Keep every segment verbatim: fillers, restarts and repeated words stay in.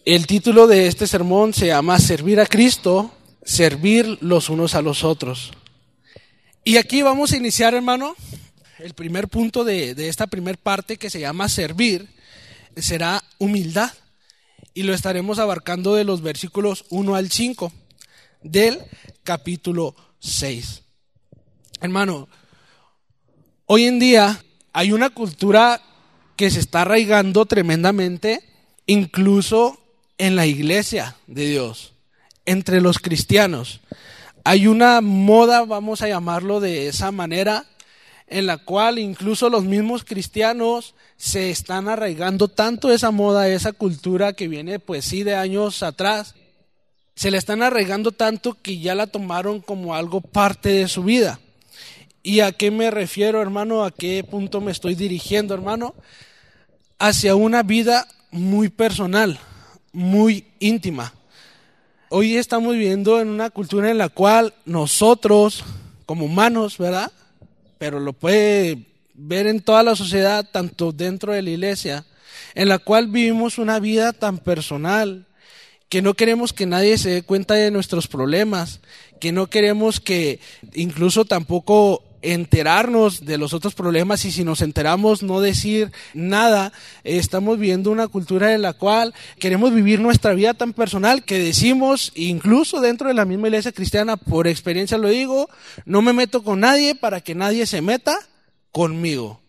El título de este sermón se llama Servir a Cristo, servir los unos a los otros. Y aquí vamos a iniciar, hermano, el primer punto de, de esta primer parte que se llama servir, será humildad. Y lo estaremos abarcando de los versículos uno al cinco del capítulo seis. Hermano, hoy en día hay una cultura que se está arraigando tremendamente, incluso en la iglesia de Dios, entre los cristianos. Hay una moda, vamos a llamarlo de esa manera, en la cual incluso los mismos cristianos se están arraigando tanto esa moda, esa cultura que viene pues sí de años atrás, se le están arraigando tanto que ya la tomaron como algo parte de su vida. ¿Y a qué me refiero, hermano? ¿A qué punto me estoy dirigiendo, hermano? Hacia una vida muy personal, muy íntima. Hoy estamos viviendo en una cultura en la cual nosotros, como humanos, ¿verdad? Pero lo puede ver en toda la sociedad, tanto dentro de la iglesia, en la cual vivimos una vida tan personal, que no queremos que nadie se dé cuenta de nuestros problemas, que no queremos que incluso tampoco enterarnos de los otros problemas, y si nos enteramos no decir nada. Estamos viviendo una cultura en la cual queremos vivir nuestra vida tan personal que decimos, incluso dentro de la misma iglesia cristiana, por experiencia lo digo, no me meto con nadie para que nadie se meta conmigo.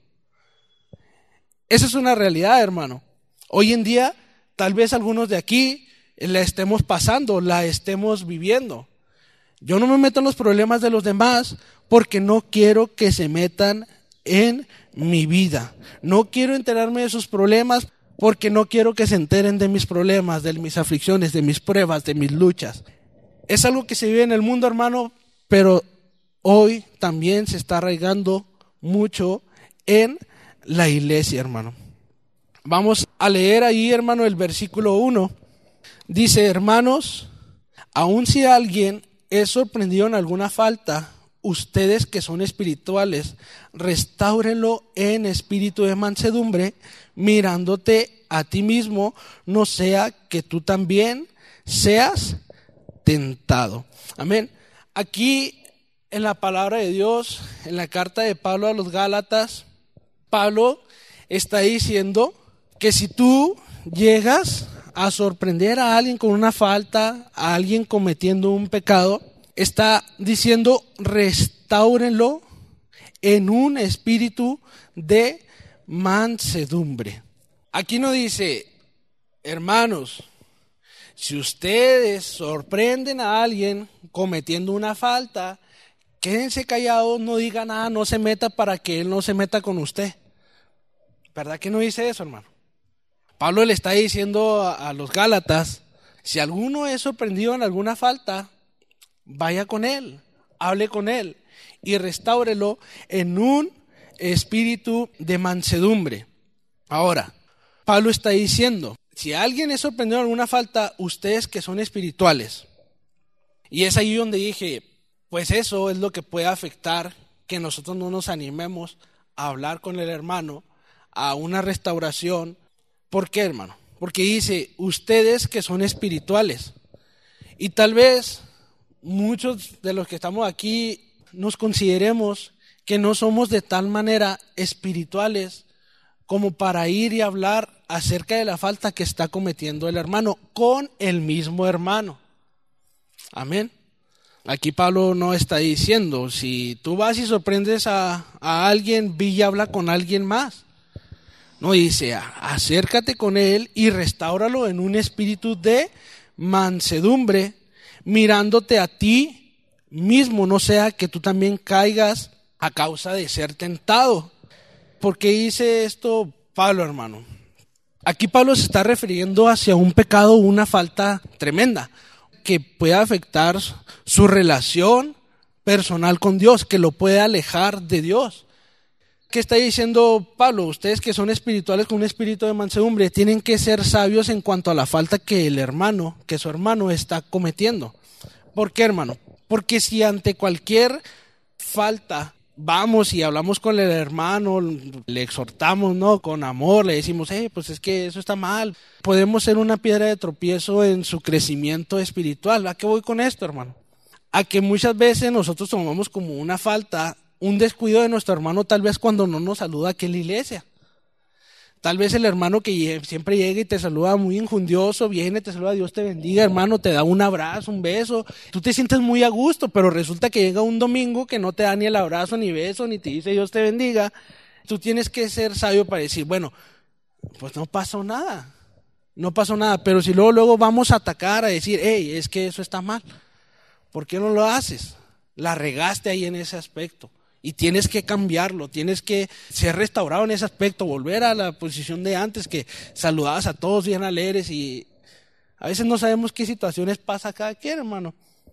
Esa es una realidad, hermano. Hoy en día, tal vez algunos de aquí la estemos pasando, la estemos viviendo. Yo no me meto en los problemas de los demás porque no quiero que se metan en mi vida. No quiero enterarme de sus problemas porque no quiero que se enteren de mis problemas, de mis aflicciones, de mis pruebas, de mis luchas. Es algo que se vive en el mundo, hermano, pero hoy también se está arraigando mucho en la iglesia, hermano. Vamos a leer ahí, hermano, el versículo uno. Dice: hermanos, aun si alguien es sorprendido en alguna falta, ustedes que son espirituales, restáurenlo en espíritu de mansedumbre, mirándote a ti mismo, no sea que tú también seas tentado. Amén. Aquí en la palabra de Dios, en la carta de Pablo a los Gálatas, Pablo está diciendo que si tú llegas a sorprender a alguien con una falta, a alguien cometiendo un pecado, está diciendo restáurenlo en un espíritu de mansedumbre. Aquí no dice, hermanos, si ustedes sorprenden a alguien cometiendo una falta, quédense callados, no digan nada, no se meta para que él no se meta con usted. ¿Verdad que no dice eso, hermano? Pablo le está diciendo a, a los Gálatas, si alguno es sorprendido en alguna falta, vaya con él, hable con él y restáurelo en un espíritu de mansedumbre. Ahora, Pablo está diciendo, si alguien es sorprendido en alguna falta, ustedes que son espirituales. Y es ahí donde dije, pues eso es lo que puede afectar que nosotros no nos animemos a hablar con el hermano, a una restauración. ¿Por qué, hermano? Porque dice, ustedes que son espirituales. Y tal vez muchos de los que estamos aquí nos consideremos que no somos de tal manera espirituales como para ir y hablar acerca de la falta que está cometiendo el hermano con el mismo hermano. Amén. Aquí Pablo no está diciendo, si tú vas y sorprendes a, a alguien, ve y habla con alguien más. No, dice, acércate con él y restáuralo en un espíritu de mansedumbre, mirándote a ti mismo, no sea que tú también caigas a causa de ser tentado. ¿Por qué dice esto Pablo, hermano? Aquí Pablo se está refiriendo hacia un pecado, una falta tremenda, que puede afectar su relación personal con Dios, que lo puede alejar de Dios. ¿Qué está diciendo Pablo? Ustedes que son espirituales con un espíritu de mansedumbre tienen que ser sabios en cuanto a la falta que el hermano, que su hermano está cometiendo. ¿Por qué, hermano? Porque si ante cualquier falta vamos y hablamos con el hermano, le exhortamos, ¿no? Con amor, le decimos, hey, pues es que eso está mal. Podemos ser una piedra de tropiezo en su crecimiento espiritual. ¿A qué voy con esto, hermano? A que muchas veces nosotros tomamos como una falta, un descuido de nuestro hermano, tal vez cuando no nos saluda aquí en la iglesia. Tal vez el hermano que siempre llega y te saluda muy injundioso, viene, te saluda, Dios te bendiga, hermano, te da un abrazo, un beso. Tú te sientes muy a gusto, pero resulta que llega un domingo que no te da ni el abrazo, ni beso, ni te dice Dios te bendiga. Tú tienes que ser sabio para decir, bueno, pues no pasó nada, no pasó nada. Pero si luego, luego vamos a atacar, a decir, hey, es que eso está mal, ¿por qué no lo haces? La regaste ahí en ese aspecto. Y tienes que cambiarlo, tienes que ser restaurado en ese aspecto, volver a la posición de antes, que saludabas a todos bien alegres, y a veces no sabemos qué situaciones pasa cada quien, hermano.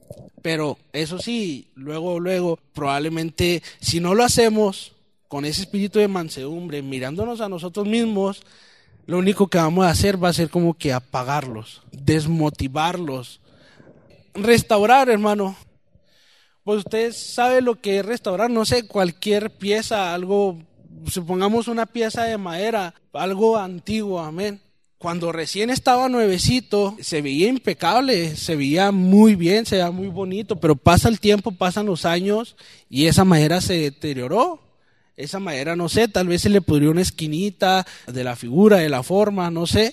Pero eso sí, luego, luego, probablemente, si no lo hacemos con ese espíritu de mansedumbre, mirándonos a nosotros mismos, lo único que vamos a hacer va a ser como que apagarlos, desmotivarlos. Restaurar, hermano. Pues usted sabe lo que es restaurar, no sé, cualquier pieza, algo, supongamos una pieza de madera, algo antiguo, amén. Cuando recién estaba nuevecito, se veía impecable, se veía muy bien, se veía muy bonito, pero pasa el tiempo, pasan los años y esa madera se deterioró. Esa madera, no sé, tal vez se le pudrió una esquinita de la figura, de la forma, no sé.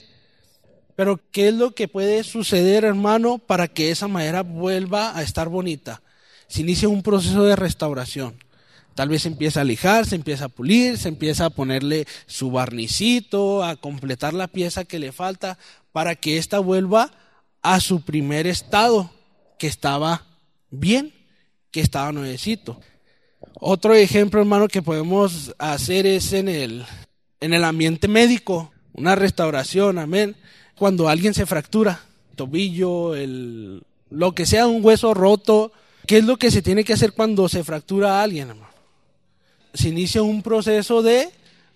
Pero ¿qué es lo que puede suceder, hermano, para que esa madera vuelva a estar bonita? Se inicia un proceso de restauración. Tal vez se empieza a lijar, se empieza a pulir, se empieza a ponerle su barnicito, a completar la pieza que le falta para que ésta vuelva a su primer estado, que estaba bien, que estaba nuevecito. Otro ejemplo, hermano, que podemos hacer es en el, en el ambiente médico, una restauración, amén. Cuando alguien se fractura, tobillo, el, lo que sea, un hueso roto. ¿Qué es lo que se tiene que hacer cuando se fractura a alguien, hermano? Se inicia un proceso de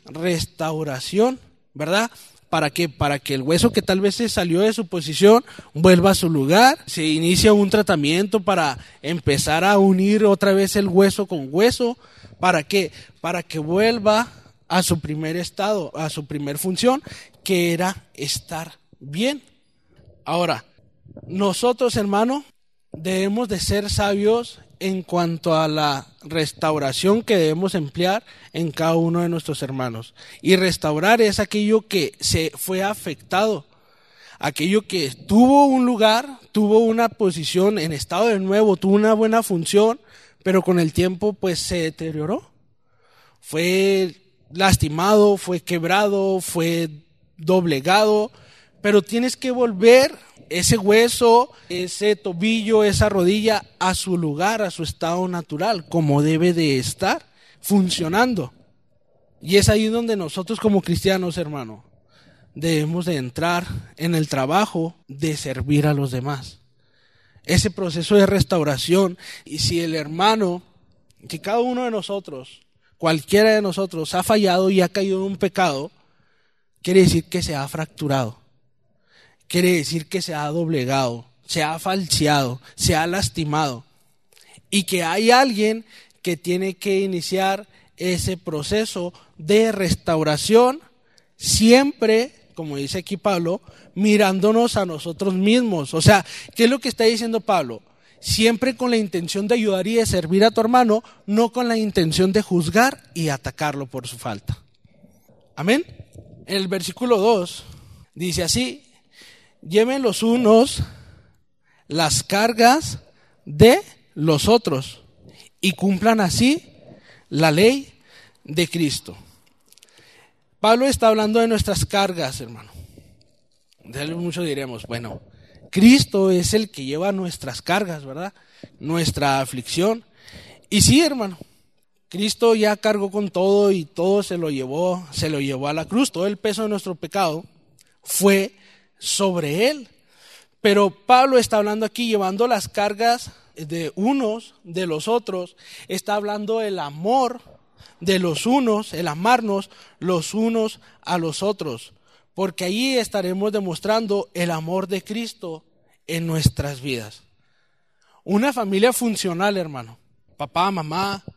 restauración, ¿verdad? ¿Para qué? Para que el hueso que tal vez se salió de su posición vuelva a su lugar. Se inicia un tratamiento para empezar a unir otra vez el hueso con hueso. ¿Para qué? Para que vuelva a su primer estado, a su primer función, que era estar bien. Ahora, nosotros, hermano, debemos de ser sabios en cuanto a la restauración que debemos emplear en cada uno de nuestros hermanos. Y restaurar es aquello que se fue afectado, aquello que tuvo un lugar, tuvo una posición en estado de nuevo, tuvo una buena función, pero con el tiempo pues se deterioró. Fue lastimado, fue quebrado, fue doblegado, pero tienes que volver ese hueso, ese tobillo, esa rodilla a su lugar, a su estado natural, como debe de estar funcionando. Y es ahí donde nosotros como cristianos, hermano, debemos de entrar en el trabajo de servir a los demás. Ese proceso de restauración. Y si el hermano, que cada uno de nosotros, cualquiera de nosotros ha fallado y ha caído en un pecado, quiere decir que se ha fracturado. Quiere decir que se ha doblegado, se ha falseado, se ha lastimado. Y que hay alguien que tiene que iniciar ese proceso de restauración, siempre, como dice aquí Pablo, mirándonos a nosotros mismos. O sea, ¿qué es lo que está diciendo Pablo? Siempre con la intención de ayudar y de servir a tu hermano, no con la intención de juzgar y atacarlo por su falta. Amén. En el versículo dos dice así: lleven los unos las cargas de los otros y cumplan así la ley de Cristo. Pablo está hablando de nuestras cargas, hermano. Muchos diremos, bueno, Cristo es el que lleva nuestras cargas, ¿verdad? Nuestra aflicción. Y sí, hermano, Cristo ya cargó con todo y todo se lo llevó, se lo llevó a la cruz. Todo el peso de nuestro pecado fue sobre él. Pero Pablo está hablando aquí llevando las cargas de unos, de los otros. Está hablando del amor de los unos, el amarnos los unos a los otros. Porque ahí estaremos demostrando el amor de Cristo en nuestras vidas. Una familia funcional, hermano. Papá, mamá,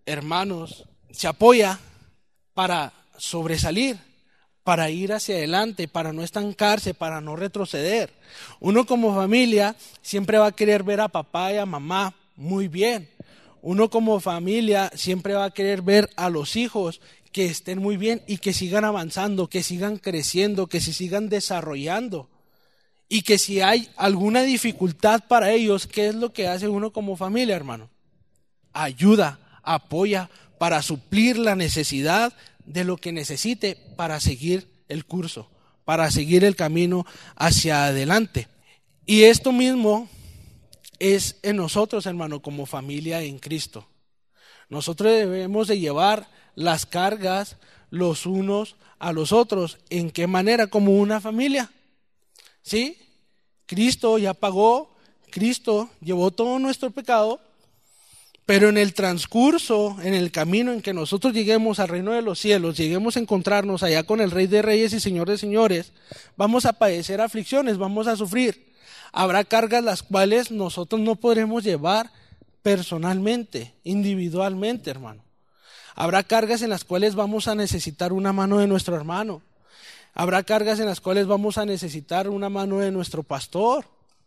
hermanos, se apoya para sobresalir, para ir hacia adelante, para no estancarse, para no retroceder. Uno como familia siempre va a querer ver a papá y a mamá muy bien. Uno como familia siempre va a querer ver a los hijos que estén muy bien y que sigan avanzando, que sigan creciendo, que se sigan desarrollando. Y que si hay alguna dificultad para ellos, ¿qué es lo que hace uno como familia, hermano? Ayuda, apoya para suplir la necesidad de lo que necesite para seguir el curso, para seguir el camino hacia adelante. Y esto mismo es en nosotros, hermano, como familia en Cristo. Nosotros debemos de llevar las cargas los unos a los otros. ¿En qué manera? Como una familia. ¿Sí? Cristo ya pagó, Cristo llevó todo nuestro pecado, pero en el transcurso, en el camino en que nosotros lleguemos al reino de los cielos, lleguemos a encontrarnos allá con el Rey de Reyes y Señor de Señores, vamos a padecer aflicciones, vamos a sufrir. Habrá cargas las cuales nosotros no podremos llevar personalmente, individualmente, hermano. Habrá cargas en las cuales vamos a necesitar una mano de nuestro hermano. Habrá cargas en las cuales vamos a necesitar una mano de nuestro pastor.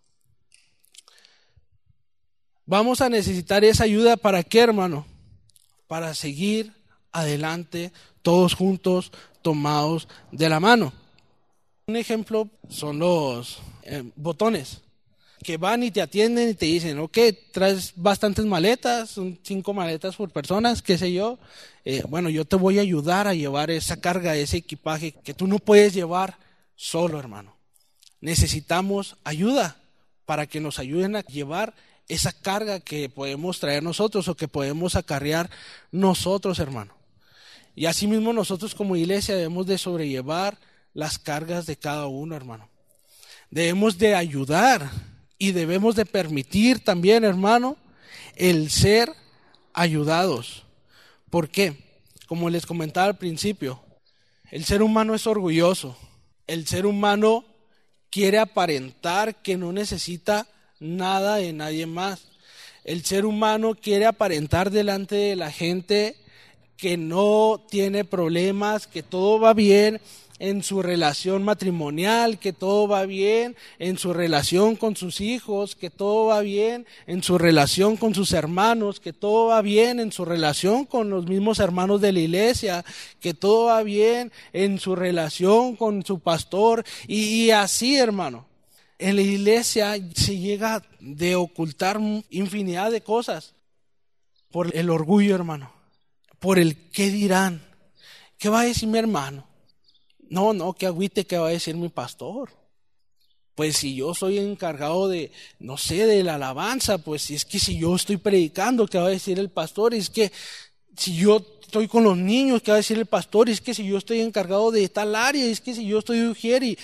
Vamos a necesitar esa ayuda, ¿para qué, hermano? Para seguir adelante todos juntos, tomados de la mano. Un ejemplo son los eh, botones, que van y te atienden y te dicen, ok, traes bastantes maletas, son cinco maletas por personas, qué sé yo. Eh, bueno, yo te voy a ayudar a llevar esa carga, ese equipaje que tú no puedes llevar solo, hermano. Necesitamos ayuda para que nos ayuden a llevar esa carga que podemos traer nosotros o que podemos acarrear nosotros, hermano. Y asimismo nosotros como iglesia debemos de sobrellevar las cargas de cada uno, hermano. Debemos de ayudar y debemos de permitir también, hermano, el ser ayudados. ¿Por qué? Como les comentaba al principio, el ser humano es orgulloso. El ser humano quiere aparentar que no necesita nada de nadie más. El ser humano quiere aparentar delante de la gente que no tiene problemas, que todo va bien en su relación matrimonial, que todo va bien en su relación con sus hijos, que todo va bien en su relación con sus hermanos, que todo va bien en su relación con los mismos hermanos de la iglesia, que todo va bien en su relación con su pastor, y, y así, hermano. En la iglesia se llega de ocultar infinidad de cosas por el orgullo, hermano, por el qué dirán, qué va a decir mi hermano. No, no, qué agüite, qué va a decir mi pastor. Pues si yo soy encargado de, no sé, de la alabanza, pues si es que si yo estoy predicando, ¿qué va a decir el pastor? Es que si yo estoy con los niños, ¿qué va a decir el pastor? Es que si yo estoy encargado de tal área, es que si yo estoy de ujier y...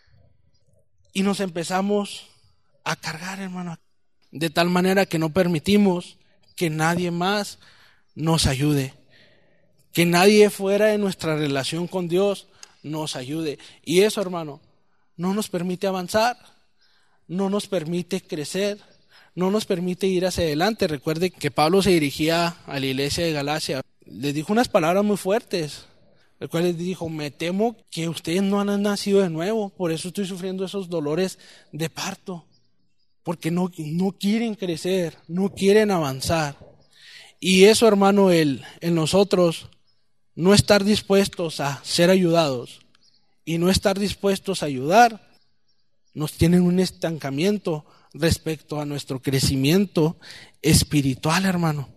Y nos empezamos a cargar, hermano, de tal manera que no permitimos que nadie más nos ayude, que nadie fuera de nuestra relación con Dios nos ayude. Y eso, hermano, no nos permite avanzar, no nos permite crecer, no nos permite ir hacia adelante. Recuerde que Pablo se dirigía a la iglesia de Galacia, les dijo unas palabras muy fuertes. El cual les dijo, me temo que ustedes no han nacido de nuevo, por eso estoy sufriendo esos dolores de parto, porque no, no quieren crecer, no quieren avanzar. Y eso, hermano, el, en nosotros no estar dispuestos a ser ayudados y no estar dispuestos a ayudar, nos tienen un estancamiento respecto a nuestro crecimiento espiritual, hermano.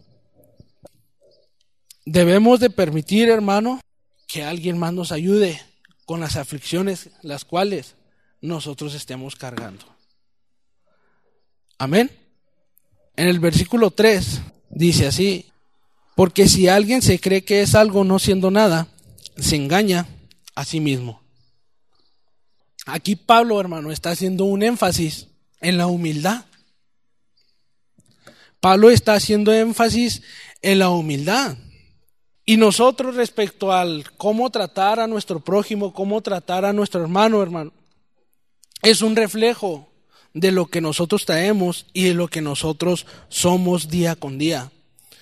Debemos de permitir, hermano, que alguien más nos ayude con las aflicciones las cuales nosotros estemos cargando. Amén. En el versículo tres dice así, porque si alguien se cree que es algo no siendo nada, se engaña a sí mismo. Aquí Pablo, hermano, está haciendo un énfasis en la humildad. Pablo está haciendo énfasis en la humildad. Y nosotros respecto al cómo tratar a nuestro prójimo, cómo tratar a nuestro hermano, hermano, es un reflejo de lo que nosotros traemos y de lo que nosotros somos día con día.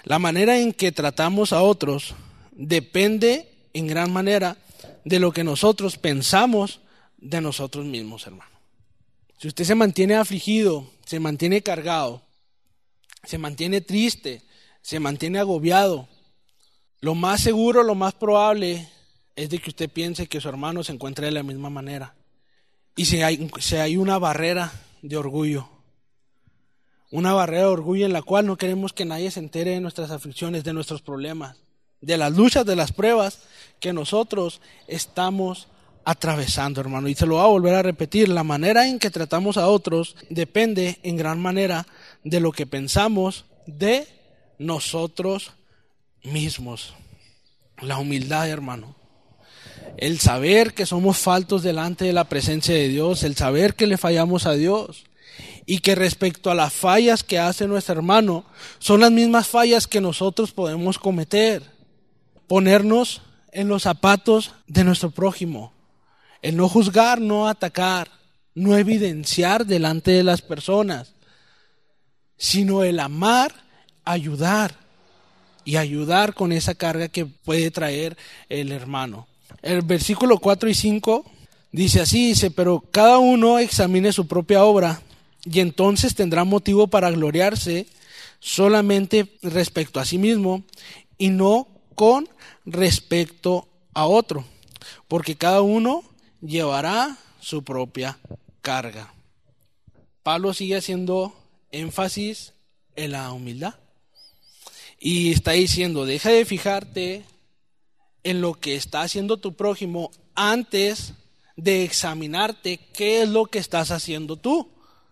La manera en que tratamos a otros depende en gran manera de lo que nosotros pensamos de nosotros mismos, hermano. Si usted se mantiene afligido, se mantiene cargado, se mantiene triste, se mantiene agobiado, lo más seguro, lo más probable es de que usted piense que su hermano se encuentra de la misma manera. Y si hay, si hay una barrera de orgullo, una barrera de orgullo en la cual no queremos que nadie se entere de nuestras aflicciones, de nuestros problemas, de las luchas, de las pruebas que nosotros estamos atravesando, hermano. Y se lo voy a volver a repetir, la manera en que tratamos a otros depende en gran manera de lo que pensamos de nosotros mismos. La humildad, hermano. El saber que somos faltos delante de la presencia de Dios, el saber que le fallamos a Dios y que respecto a las fallas que hace nuestro hermano son las mismas fallas que nosotros podemos cometer. Ponernos en los zapatos de nuestro prójimo, el no juzgar, no atacar, no evidenciar delante de las personas, sino el amar, ayudar y ayudar con esa carga que puede traer el hermano. El versículo cuatro y cinco dice así, dice, pero cada uno examine su propia obra y entonces tendrá motivo para gloriarse solamente respecto a sí mismo y no con respecto a otro, porque cada uno llevará su propia carga. Pablo sigue haciendo énfasis en la humildad y está diciendo, deja de fijarte en lo que está haciendo tu prójimo antes de examinarte qué es lo que estás haciendo tú.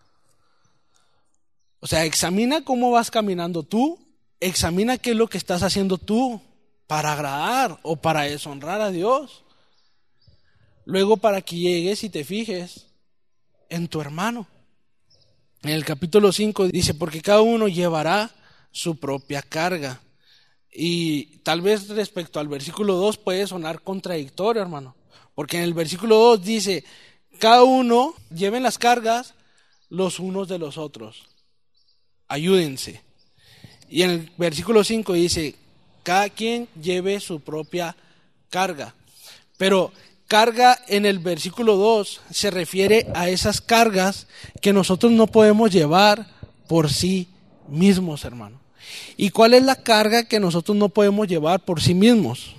O sea, examina cómo vas caminando tú, examina qué es lo que estás haciendo tú para agradar o para deshonrar a Dios. Luego para que llegues y te fijes en tu hermano. En el capítulo cinco dice, porque cada uno llevará su propia carga. Y tal vez respecto al versículo dos puede sonar contradictorio, hermano. Porque en el versículo dos dice, cada uno lleven las cargas los unos de los otros. Ayúdense. Y en el versículo cinco dice, cada quien lleve su propia carga. Pero carga en el versículo dos se refiere a esas cargas que nosotros no podemos llevar por sí mismos, hermano. ¿Y cuál es la carga que nosotros no podemos llevar por sí mismos?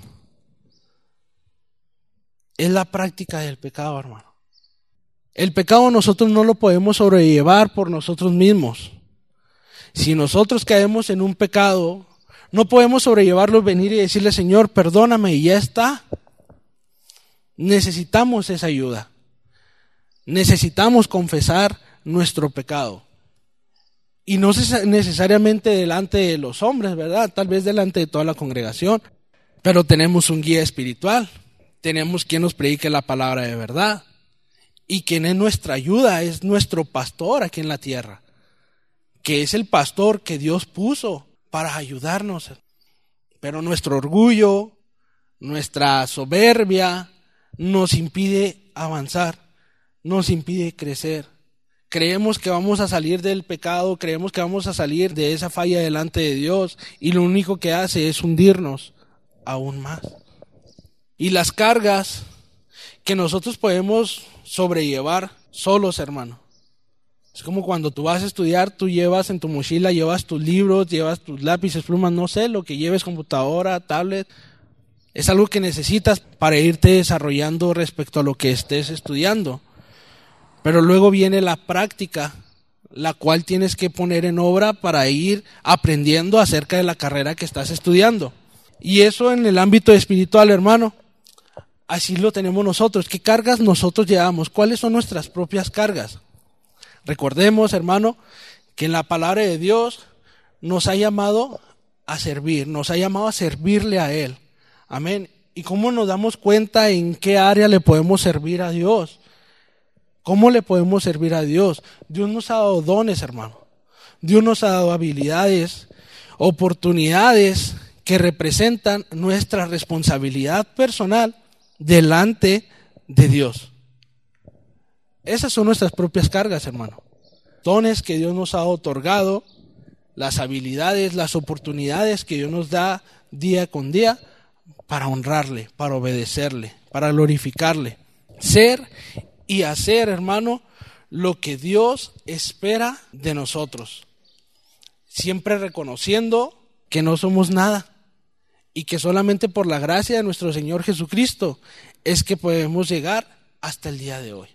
Es la práctica del pecado, hermano. El pecado nosotros no lo podemos sobrellevar por nosotros mismos. Si nosotros caemos en un pecado, no podemos sobrellevarlo, venir y decirle, Señor, perdóname y ya está. Necesitamos esa ayuda. Necesitamos confesar nuestro pecado. Y no necesariamente delante de los hombres, ¿verdad? Tal vez delante de toda la congregación. Pero tenemos un guía espiritual. Tenemos quien nos predique la palabra de verdad. Y quien es nuestra ayuda, es nuestro pastor aquí en la tierra. Que es el pastor que Dios puso para ayudarnos. Pero nuestro orgullo, nuestra soberbia, nos impide avanzar, nos impide crecer. Creemos que vamos a salir del pecado, creemos que vamos a salir de esa falla delante de Dios y lo único que hace es hundirnos aún más. Y las cargas que nosotros podemos sobrellevar solos, hermano. Es como cuando tú vas a estudiar, tú llevas en tu mochila, llevas tus libros, llevas tus lápices, plumas, no sé, lo que lleves, computadora, tablet. Es algo que necesitas para irte desarrollando respecto a lo que estés estudiando. Pero luego viene la práctica, la cual tienes que poner en obra para ir aprendiendo acerca de la carrera que estás estudiando. Y eso en el ámbito espiritual, hermano, así lo tenemos nosotros. ¿Qué cargas nosotros llevamos? ¿Cuáles son nuestras propias cargas? Recordemos, hermano, que en la palabra de Dios nos ha llamado a servir, nos ha llamado a servirle a Él. Amén. ¿Y cómo nos damos cuenta en qué área le podemos servir a Dios? ¿Cómo le podemos servir a Dios? Dios nos ha dado dones, hermano. Dios nos ha dado habilidades, oportunidades que representan nuestra responsabilidad personal delante de Dios. Esas son nuestras propias cargas, hermano. Dones que Dios nos ha otorgado las habilidades, las oportunidades que Dios nos da día con día para honrarle, para obedecerle, para glorificarle. Ser y hacer, hermano, lo que Dios espera de nosotros. Siempre reconociendo que no somos nada y que solamente por la gracia de nuestro Señor Jesucristo es que podemos llegar hasta el día de hoy.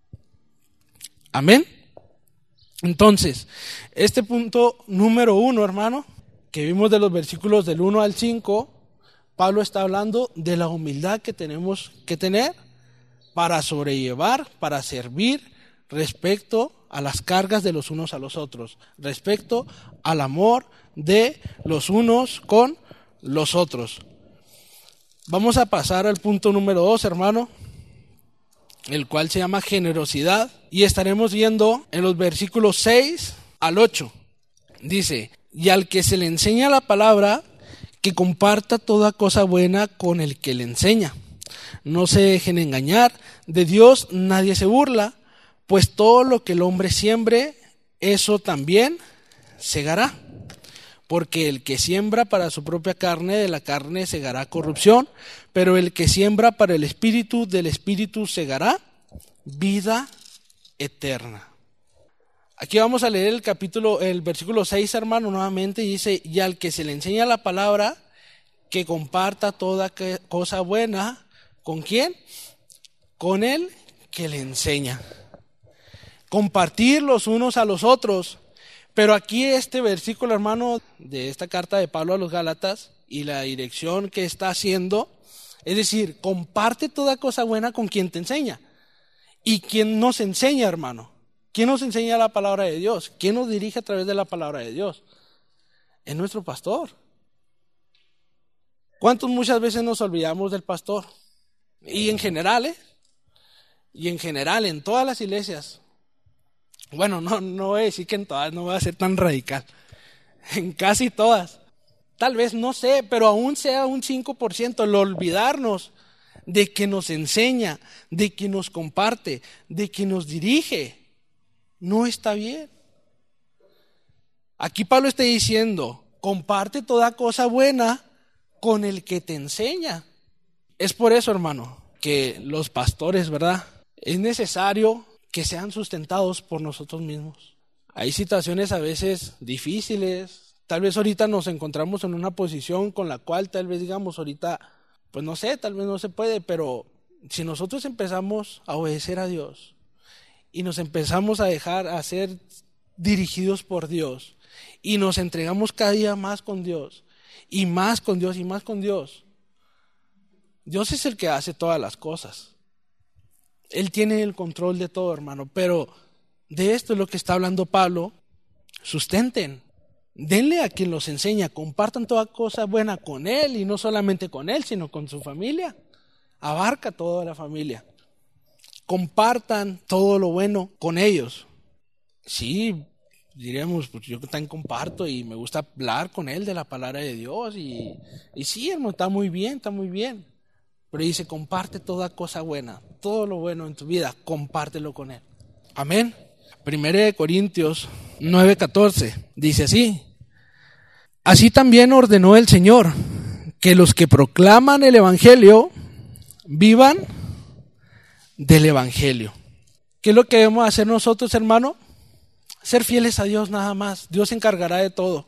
Amén. Entonces, este punto número uno, hermano, que vimos de los versículos del uno al cinco, Pablo está hablando de la humildad que tenemos que tener para sobrellevar, para servir respecto a las cargas de los unos a los otros, respecto al amor de los unos con los otros. Vamos a pasar al punto número dos, hermano, el cual se llama generosidad, y estaremos viendo en los versículos seis al ocho. Dice: y al que se le enseña la palabra, que comparta toda cosa buena con el que le enseña. No se dejen engañar, de Dios nadie se burla, pues todo lo que el hombre siembre, eso también segará. Porque el que siembra para su propia carne, de la carne segará corrupción, pero el que siembra para el Espíritu, del Espíritu segará vida eterna. Aquí vamos a leer el capítulo, el versículo seis, hermano, nuevamente, y dice: y al que se le enseña la palabra, que comparta toda cosa buena, ¿con quién? Con el que le enseña. Compartir los unos a los otros. Pero aquí este versículo, hermano, de esta carta de Pablo a los Gálatas y la dirección que está haciendo, es decir, comparte toda cosa buena con quien te enseña. ¿Y quién nos enseña, hermano? ¿Quién nos enseña la palabra de Dios? ¿Quién nos dirige a través de la palabra de Dios? Es nuestro pastor. ¿Cuántos muchas veces nos olvidamos del pastor? Y en general, ¿eh? Y en general, en todas las iglesias. Bueno, no, no voy a decir que en todas, no voy a ser tan radical. En casi todas. Tal vez, no sé, pero aún sea un cinco por ciento, el olvidarnos de que nos enseña, de que nos comparte, de que nos dirige, no está bien. Aquí Pablo está diciendo: comparte toda cosa buena con el que te enseña. Es por eso, hermano, que los pastores, ¿verdad?, es necesario que sean sustentados por nosotros mismos. Hay situaciones a veces difíciles. Tal vez ahorita nos encontramos en una posición con la cual tal vez digamos ahorita, pues no sé, tal vez no se puede, pero si nosotros empezamos a obedecer a Dios y nos empezamos a dejar a ser dirigidos por Dios y nos entregamos cada día más con Dios y más con Dios y más con Dios, Dios es el que hace todas las cosas. Él tiene el control de todo, hermano, pero de esto es lo que está hablando Pablo. Sustenten, denle a quien los enseña, compartan toda cosa buena con él, y no solamente con él, sino con su familia. Abarca toda la familia. Compartan todo lo bueno con ellos. Sí, diríamos, pues yo también comparto y me gusta hablar con él de la palabra de Dios, y, y sí, hermano, está muy bien, está muy bien. Pero dice: comparte toda cosa buena, todo lo bueno en tu vida, compártelo con él. Amén. Primera de Corintios nueve catorce dice así: así también ordenó el Señor, que los que proclaman el Evangelio vivan del Evangelio. ¿Qué es lo que debemos hacer nosotros, hermano? Ser fieles a Dios nada más. Dios se encargará de todo.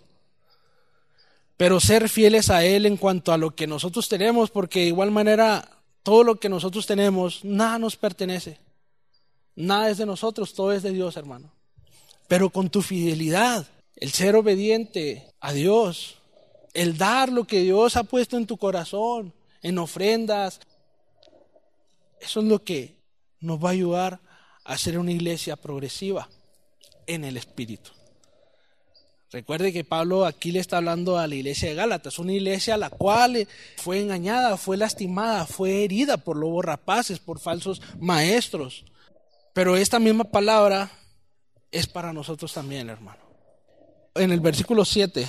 Pero ser fieles a Él en cuanto a lo que nosotros tenemos, porque de igual manera todo lo que nosotros tenemos, nada nos pertenece. Nada es de nosotros, todo es de Dios, hermano. Pero con tu fidelidad, el ser obediente a Dios, el dar lo que Dios ha puesto en tu corazón, en ofrendas, eso es lo que nos va a ayudar a ser una iglesia progresiva en el Espíritu. Recuerde que Pablo aquí le está hablando a la iglesia de Gálatas, una iglesia a la cual fue engañada, fue lastimada, fue herida por lobos rapaces, por falsos maestros. Pero esta misma palabra es para nosotros también, hermano. En el versículo siete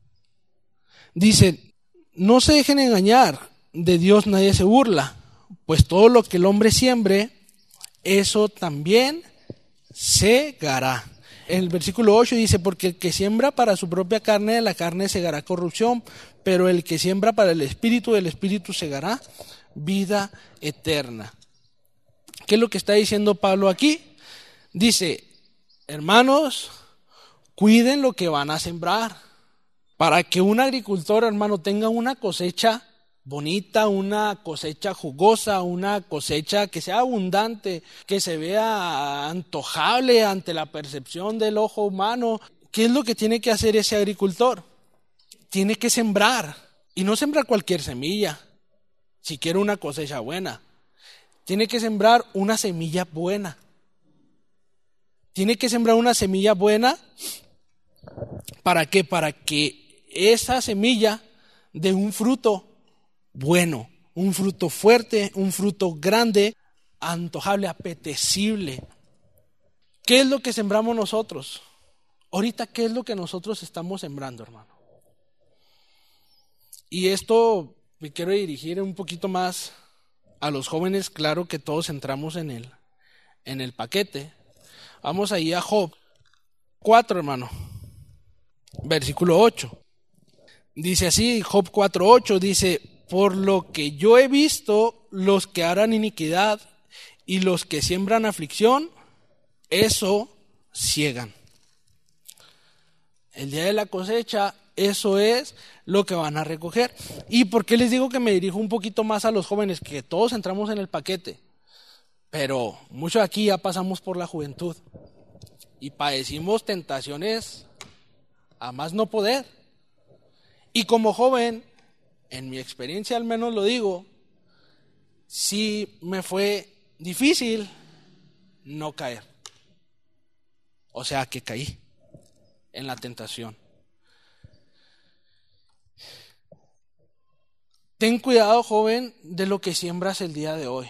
dice: no se dejen engañar, de Dios nadie se burla, pues todo lo que el hombre siembre, eso también segará. en el versículo ocho dice, porque el que siembra para su propia carne, de la carne segará corrupción, pero el que siembra para el espíritu, del espíritu segará vida eterna. ¿Qué es lo que está diciendo Pablo aquí? Dice, hermanos, cuiden lo que van a sembrar. Para que un agricultor, hermano, tenga una cosecha bonita, una cosecha jugosa, una cosecha que sea abundante, que se vea antojable ante la percepción del ojo humano. ¿Qué es lo que tiene que hacer ese agricultor? Tiene que sembrar, y no sembrar cualquier semilla, si quiere una cosecha buena. Tiene que sembrar una semilla buena. Tiene que sembrar una semilla buena, ¿para qué? Para que esa semilla dé un fruto bueno, un fruto fuerte, un fruto grande, antojable, apetecible. ¿Qué es lo que sembramos nosotros? Ahorita, ¿qué es lo que nosotros estamos sembrando, hermano? Y esto me quiero dirigir un poquito más a los jóvenes. Claro que todos entramos en el, en el paquete. Vamos ahí a Job cuatro, hermano, versículo ocho. Dice así, Job cuatro ocho, dice, por lo que yo he visto, los que harán iniquidad y los que siembran aflicción, eso ciegan. El día de la cosecha, eso es lo que van a recoger. ¿Y por qué les digo que me dirijo un poquito más a los jóvenes? Que todos entramos en el paquete, pero muchos aquí ya pasamos por la juventud y padecimos tentaciones a más no poder. Y como joven, en mi experiencia al menos lo digo, sí me fue difícil no caer. O sea que caí en la tentación. Ten cuidado, joven, de lo que siembras el día de hoy.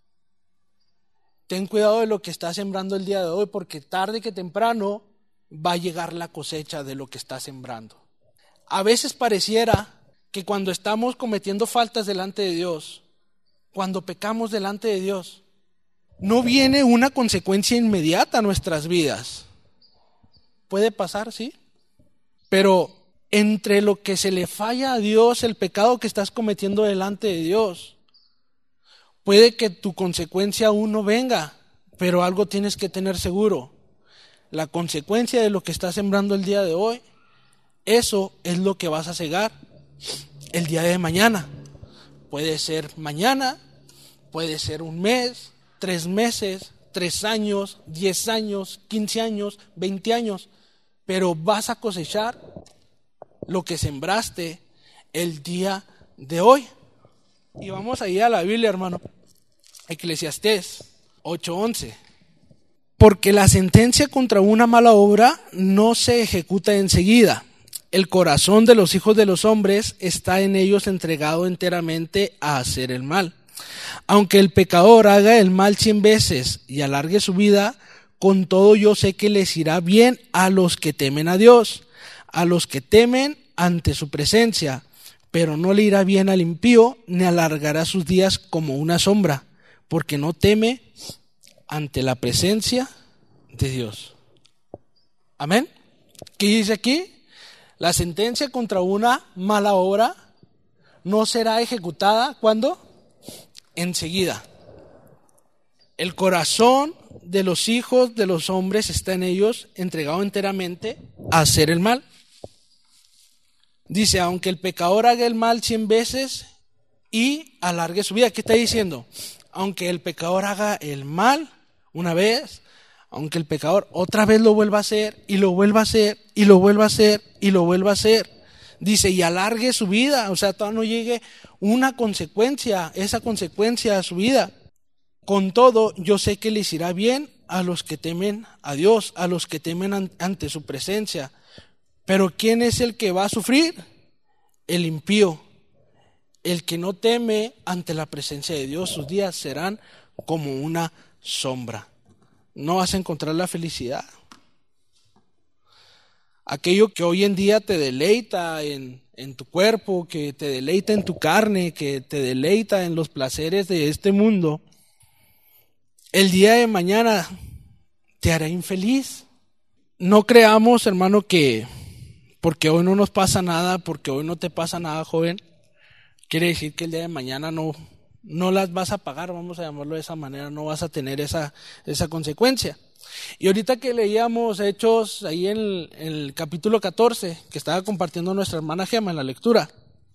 Ten cuidado de lo que estás sembrando el día de hoy, porque tarde que temprano va a llegar la cosecha de lo que estás sembrando. A veces pareciera que cuando estamos cometiendo faltas delante de Dios, cuando pecamos delante de Dios, no viene una consecuencia inmediata a nuestras vidas. Puede pasar, sí, pero entre lo que se le falla a Dios, el pecado que estás cometiendo delante de Dios, puede que tu consecuencia aún no venga, pero algo tienes que tener seguro. La consecuencia de lo que estás sembrando el día de hoy, eso es lo que vas a cegar el día de mañana. Puede ser mañana, puede ser un mes, tres meses, tres años, diez años, quince años, veinte años, pero vas a cosechar lo que sembraste el día de hoy. Y vamos ahí a la Biblia, hermano. Eclesiastés ocho once. Porque la sentencia contra una mala obra no se ejecuta enseguida. El corazón de los hijos de los hombres está en ellos entregado enteramente a hacer el mal. Aunque el pecador haga el mal cien veces y alargue su vida, con todo yo sé que les irá bien a los que temen a Dios, a los que temen ante su presencia, pero no le irá bien al impío, ni alargará sus días como una sombra, porque no teme ante la presencia de Dios. Amén. ¿Qué dice aquí? La sentencia contra una mala obra no será ejecutada, ¿cuándo? Enseguida. El corazón de los hijos de los hombres está en ellos, entregado enteramente a hacer el mal. Dice, aunque el pecador haga el mal cien veces y alargue su vida. ¿Qué está diciendo? Aunque el pecador haga el mal una vez, aunque el pecador otra vez lo vuelva a hacer, y lo vuelva a hacer, y lo vuelva a hacer, y lo vuelva a hacer. Dice, y alargue su vida, o sea, todavía no llegue una consecuencia, esa consecuencia a su vida. Con todo, yo sé que les irá bien a los que temen a Dios, a los que temen an- ante su presencia. Pero ¿quién es el que va a sufrir? El impío. El que no teme ante la presencia de Dios, sus días serán como una sombra. No vas a encontrar la felicidad. Aquello que hoy en día te deleita en, en tu cuerpo, que te deleita en tu carne, que te deleita en los placeres de este mundo, el día de mañana te hará infeliz. no creamos, hermano, que porque hoy no nos pasa nada, porque hoy no te pasa nada, joven, quiere decir que el día de mañana no, no las vas a pagar, vamos a llamarlo de esa manera, no vas a tener esa, esa consecuencia. Y ahorita que leíamos Hechos ahí en el, en el capítulo catorce, que estaba compartiendo nuestra hermana Gema en la lectura,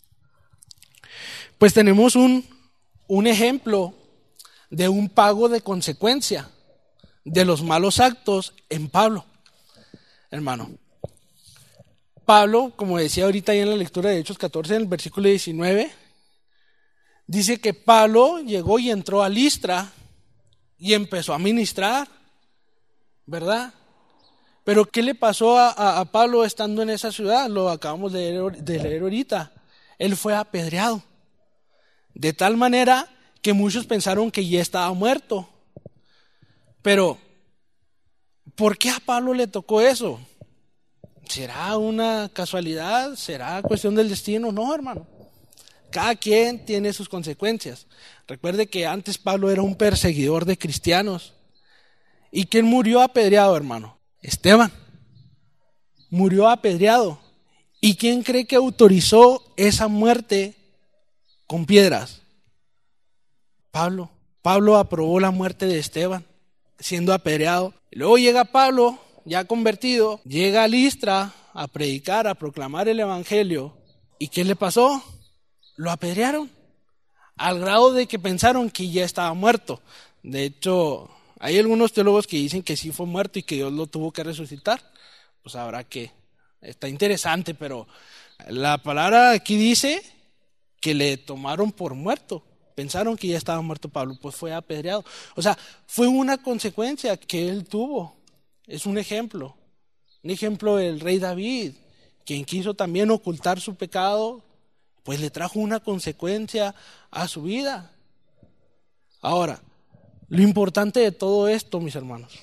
pues tenemos un, un ejemplo de un pago de consecuencia de los malos actos en Pablo, hermano. Pablo, como decía ahorita ahí en la lectura de Hechos catorce, en el versículo diecinueve, dice que Pablo llegó y entró a Listra y empezó a ministrar, ¿verdad? Pero ¿qué le pasó a, a, a Pablo estando en esa ciudad? Lo acabamos de leer, de leer ahorita. Él fue apedreado, de tal manera que muchos pensaron que ya estaba muerto. Pero, ¿por qué a Pablo le tocó eso? ¿Será una casualidad? ¿Será cuestión del destino? No, hermano. Cada quien tiene sus consecuencias. Recuerde que antes Pablo era un perseguidor de cristianos. ¿Y quién murió apedreado, hermano? Esteban. Murió apedreado. ¿Y quién cree que autorizó esa muerte con piedras? Pablo. Pablo aprobó la muerte de Esteban, siendo apedreado. Luego llega Pablo, ya convertido, llega a Listra a predicar, a proclamar el evangelio. ¿Y qué le pasó? Lo apedrearon, al grado de que pensaron que ya estaba muerto. De hecho, hay algunos teólogos que dicen que sí fue muerto y que Dios lo tuvo que resucitar. Pues habrá que, está interesante, pero la palabra aquí dice que le tomaron por muerto. Pensaron que ya estaba muerto Pablo, pues fue apedreado. O sea, fue una consecuencia que él tuvo. Es un ejemplo. Un ejemplo del rey David, quien quiso también ocultar su pecado, pues le trajo una consecuencia a su vida. Ahora, lo importante de todo esto, mis hermanos,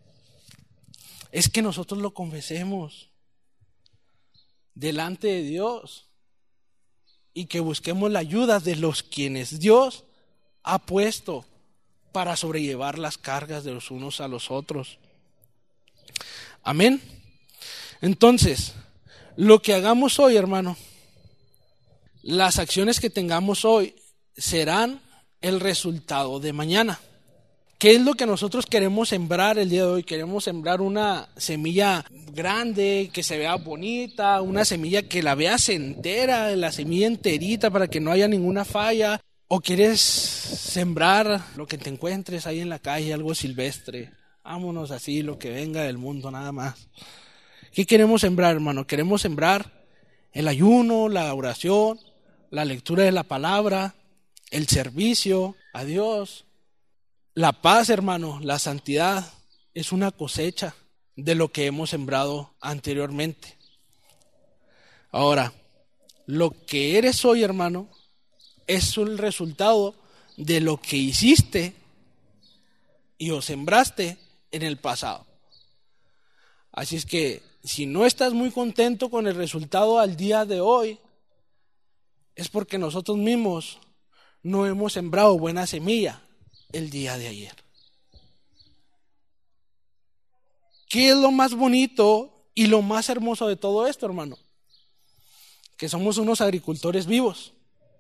es que nosotros lo confesemos delante de Dios y que busquemos la ayuda de los quienes Dios ha puesto para sobrellevar las cargas de los unos a los otros. Amén. Entonces, lo que hagamos hoy, hermano, las acciones que tengamos hoy serán el resultado de mañana. ¿Qué es lo que nosotros queremos sembrar el día de hoy? Queremos sembrar una semilla grande, que se vea bonita, una semilla que la veas entera, la semilla enterita para que no haya ninguna falla. ¿O quieres sembrar lo que te encuentres ahí en la calle, algo silvestre? Vámonos así, lo que venga del mundo, nada más. ¿Qué queremos sembrar, hermano? Queremos sembrar el ayuno, la oración, la lectura de la palabra, el servicio a Dios. La paz, hermano, la santidad es una cosecha de lo que hemos sembrado anteriormente. Ahora, lo que eres hoy, hermano, es el resultado de lo que hiciste y o sembraste en el pasado. Así es que si no estás muy contento con el resultado al día de hoy, es porque nosotros mismos no hemos sembrado buena semilla el día de ayer. ¿Qué es lo más bonito y lo más hermoso de todo esto, hermano? Que somos unos agricultores vivos.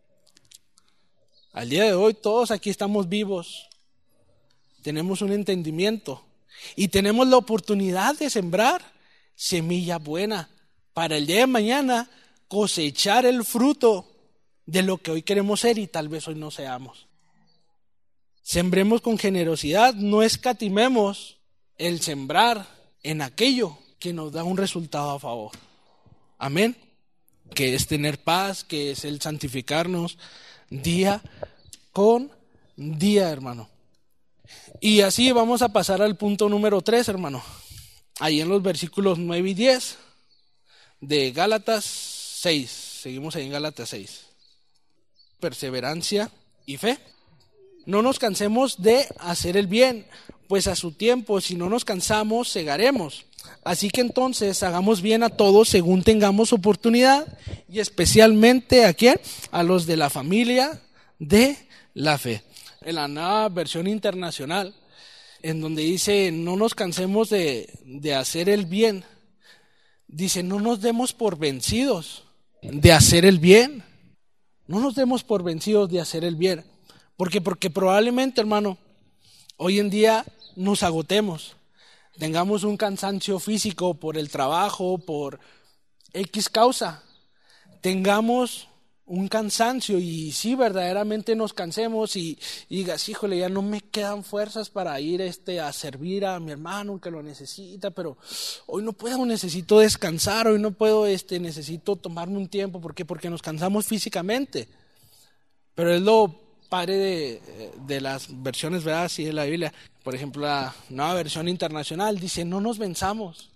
Al día de hoy todos aquí estamos vivos, tenemos un entendimiento y tenemos la oportunidad de sembrar semilla buena para el día de mañana cosechar el fruto de lo que hoy queremos ser y tal vez hoy no seamos. Sembremos con generosidad, no escatimemos el sembrar en aquello que nos da un resultado a favor. Amén. Que es tener paz, que es el santificarnos día con día, hermano. Y así vamos a pasar al punto número tres, hermano. Ahí en los versículos nueve y diez de Gálatas seis. Seguimos ahí en Gálatas seis. Perseverancia y fe. No nos cansemos de hacer el bien, pues a su tiempo, si no nos cansamos, segaremos. Así que entonces hagamos bien a todos según tengamos oportunidad, y especialmente ¿a quién? A los de la familia de la fe. En la nueva versión internacional en donde dice, no nos cansemos de, de hacer el bien. Dice, no nos demos por vencidos de hacer el bien. No nos demos por vencidos de hacer el bien. ¿Por qué? Porque probablemente, hermano, hoy en día nos agotemos. Tengamos un cansancio físico por el trabajo, por X causa. Tengamos un cansancio y sí, verdaderamente nos cansemos y, y digas, híjole, ya no me quedan fuerzas para ir este, a servir a mi hermano que lo necesita, pero hoy no puedo, necesito descansar, hoy no puedo, este, necesito tomarme un tiempo. ¿Por qué? Porque nos cansamos físicamente. Pero es lo padre de, de las versiones, ¿verdad? Así de la Biblia. Por ejemplo, la nueva versión internacional dice, no nos venzamos.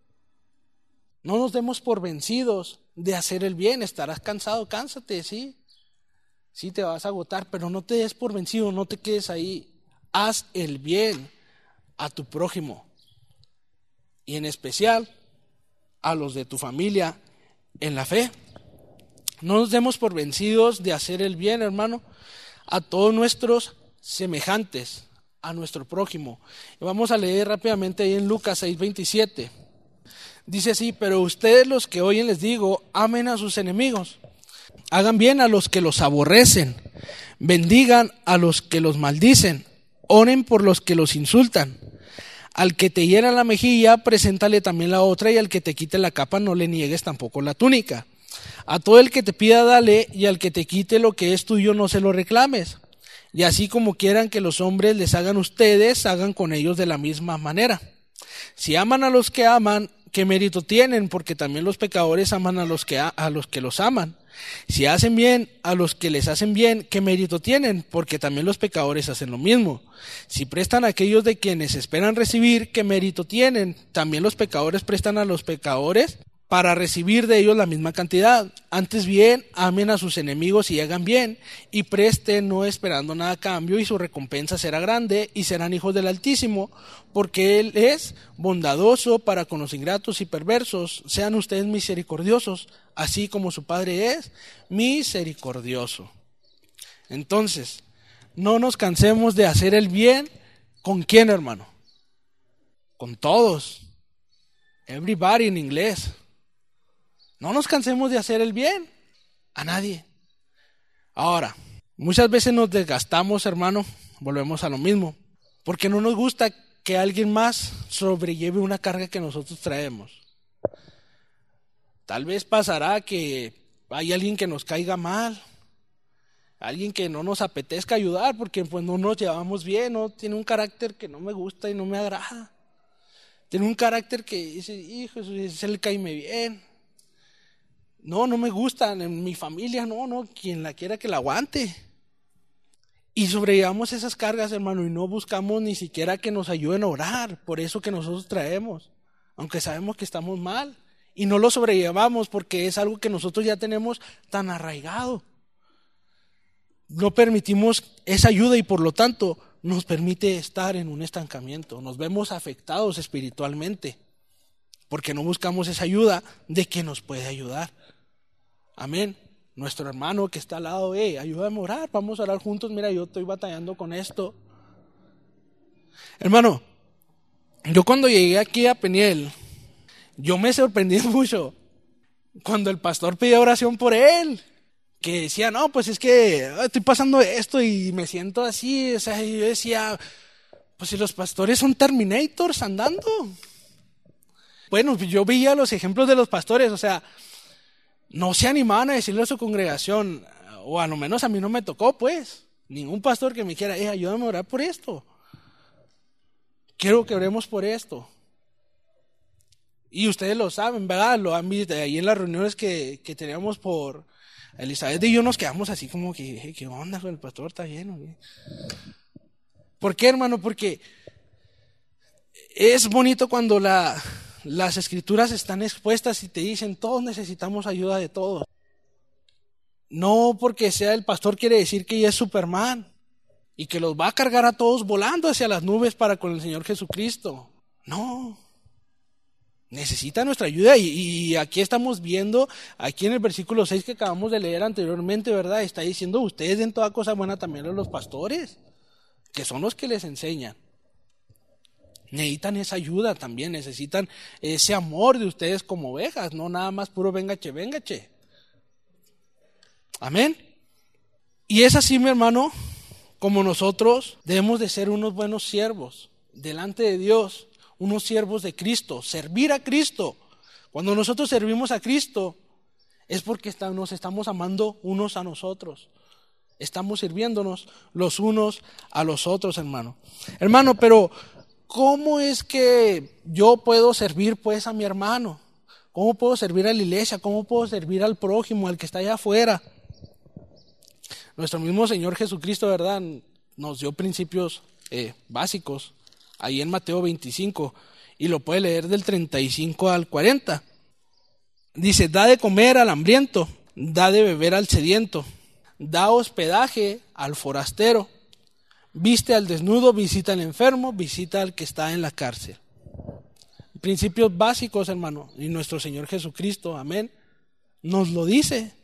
No nos demos por vencidos de hacer el bien. Estarás cansado, cánsate, sí. Sí te vas a agotar, pero no te des por vencido, no te quedes ahí. Haz el bien a tu prójimo. Y en especial a los de tu familia en la fe. No nos demos por vencidos de hacer el bien, hermano, a todos nuestros semejantes, a nuestro prójimo. Y vamos a leer rápidamente ahí en Lucas seis veintisiete. Dice así, pero ustedes los que oyen les digo, amen a sus enemigos, hagan bien a los que los aborrecen, bendigan a los que los maldicen, oren por los que los insultan. Al que te hiera la mejilla, preséntale también la otra, y al que te quite la capa, no le niegues tampoco la túnica. A todo el que te pida, dale, y al que te quite lo que es tuyo, no se lo reclames. Y así como quieran que los hombres les hagan ustedes, hagan con ellos de la misma manera. Si aman a los que aman, ¿qué mérito tienen? Porque también los pecadores aman a los que, a, a los que los aman. Si hacen bien a los que les hacen bien, ¿qué mérito tienen? Porque también los pecadores hacen lo mismo. Si prestan a aquellos de quienes esperan recibir, ¿qué mérito tienen? También los pecadores prestan a los pecadores para recibir de ellos la misma cantidad. Antes bien, amen a sus enemigos y hagan bien, y presten no esperando nada a cambio, y su recompensa será grande, y serán hijos del Altísimo, porque Él es bondadoso para con los ingratos y perversos. Sean ustedes misericordiosos, así como su Padre es misericordioso. Entonces, no nos cansemos de hacer el bien. ¿Con quién, hermano? Con todos. Everybody en inglés. No nos cansemos de hacer el bien a nadie. Ahora, muchas veces nos desgastamos, hermano, volvemos a lo mismo, porque no nos gusta que alguien más sobrelleve una carga que nosotros traemos. Tal vez pasará que hay alguien que nos caiga mal, alguien que no nos apetezca ayudar porque pues no nos llevamos bien, no tiene un carácter que no me gusta y no me agrada. Tiene un carácter que dice, hijo, se le caime bien. No, no me gustan, en mi familia, no, no, quien la quiera que la aguante. Y sobrellevamos esas cargas, hermano, y no buscamos ni siquiera que nos ayuden a orar por eso que nosotros traemos, aunque sabemos que estamos mal. Y no lo sobrellevamos porque es algo que nosotros ya tenemos tan arraigado. No permitimos esa ayuda y por lo tanto nos permite estar en un estancamiento. Nos vemos afectados espiritualmente porque no buscamos esa ayuda de quien nos puede ayudar. Amén. Nuestro hermano que está al lado, eh, ayúdame a orar, vamos a orar juntos, mira, yo estoy batallando con esto. Hermano, yo cuando llegué aquí a Peniel, yo me sorprendí mucho cuando el pastor pidió oración por él, que decía, no, pues es que estoy pasando esto y me siento así, o sea, yo decía, pues si los pastores son Terminators andando. Bueno, yo veía los ejemplos de los pastores, o sea, no se animaban a decirle a su congregación, o a lo menos a mí no me tocó, pues, ningún pastor que me quiera, eh, ayúdame a orar por esto. Quiero que oremos por esto. Y ustedes lo saben, ¿verdad? Lo han visto ahí en las reuniones que, que teníamos por Elizabeth y yo nos quedamos así como que, hey, ¿qué onda? El pastor está lleno. ¿Por qué, hermano? Porque es bonito cuando la... las escrituras están expuestas y te dicen, todos necesitamos ayuda de todos. No porque sea el pastor quiere decir que ya es Superman y que los va a cargar a todos volando hacia las nubes para con el Señor Jesucristo. No. Necesita nuestra ayuda y, y aquí estamos viendo, aquí en el versículo seis que acabamos de leer anteriormente, ¿verdad? Está diciendo, ustedes den toda cosa buena también a los pastores, que son los que les enseñan. necesitan esa ayuda también, necesitan ese amor de ustedes como ovejas, no nada más puro vengache, vengache. Amén. Y es así, mi hermano, como nosotros debemos de ser unos buenos siervos delante de Dios, unos siervos de Cristo, servir a Cristo. Cuando nosotros servimos a Cristo es porque nos estamos amando unos a nosotros. Estamos sirviéndonos los unos a los otros, hermano. Hermano, pero ¿cómo es que yo puedo servir pues a mi hermano? ¿Cómo puedo servir a la iglesia? ¿Cómo puedo servir al prójimo, al que está allá afuera? Nuestro mismo Señor Jesucristo, ¿verdad?, nos dio principios eh, básicos ahí en Mateo veinticinco, y lo puede leer del treinta y cinco al cuarenta. Dice: da de comer al hambriento, da de beber al sediento, da hospedaje al forastero, viste al desnudo, visita al enfermo, visita al que está en la cárcel. Principios básicos, hermano, y nuestro Señor Jesucristo, amén, nos lo dice.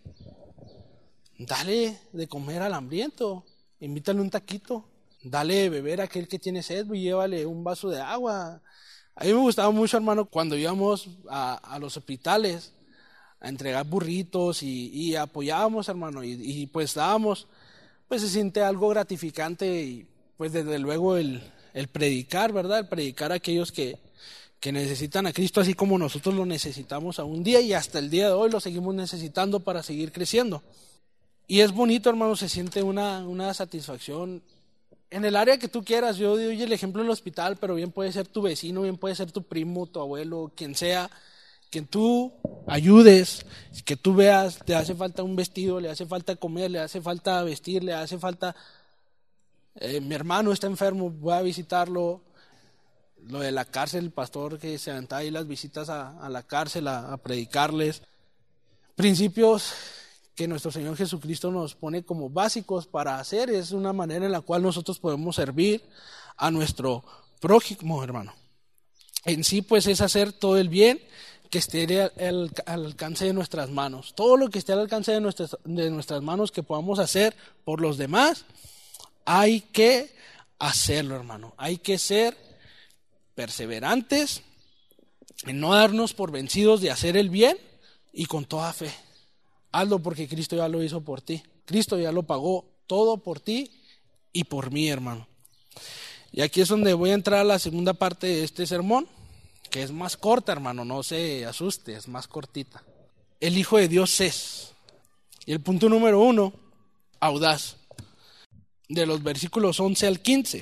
Dale de comer al hambriento, invítale un taquito, dale de beber a aquel que tiene sed y llévale un vaso de agua. A mí me gustaba mucho, hermano, cuando íbamos a, a los hospitales a entregar burritos y, y apoyábamos, hermano, y, y pues dábamos, pues se siente algo gratificante, y pues desde luego el, el predicar, ¿verdad? El predicar a aquellos que, que necesitan a Cristo así como nosotros lo necesitamos a un día, y hasta el día de hoy lo seguimos necesitando para seguir creciendo. Y es bonito, hermano, se siente una, una satisfacción en el área que tú quieras. Yo doy el ejemplo del hospital, pero bien puede ser tu vecino, bien puede ser tu primo, tu abuelo, quien sea, quien tú ayudes, que tú veas, le hace falta un vestido, le hace falta comer, le hace falta vestir, le hace falta, eh, mi hermano está enfermo, voy a visitarlo. Lo de la cárcel, el pastor que se aventaba ahí las visitas a, a la cárcel a, a predicarles. Principios que nuestro Señor Jesucristo nos pone como básicos para hacer, es una manera en la cual nosotros podemos servir a nuestro prójimo, hermano. En sí, pues, es hacer todo el bien que esté al, al, al alcance de nuestras manos. Todo lo que esté al alcance de nuestras, de nuestras manos que podamos hacer por los demás, hay que hacerlo, hermano. Hay que ser perseverantes en no darnos por vencidos de hacer el bien, y con toda fe. Hazlo porque Cristo ya lo hizo por ti. Cristo ya lo pagó todo por ti y por mí, hermano. Y aquí es donde voy a entrar a la segunda parte de este sermón, que es más corta, hermano, no se asuste, es más cortita. El Hijo de Dios es. Y el punto número uno, audaz, de los versículos once al quince.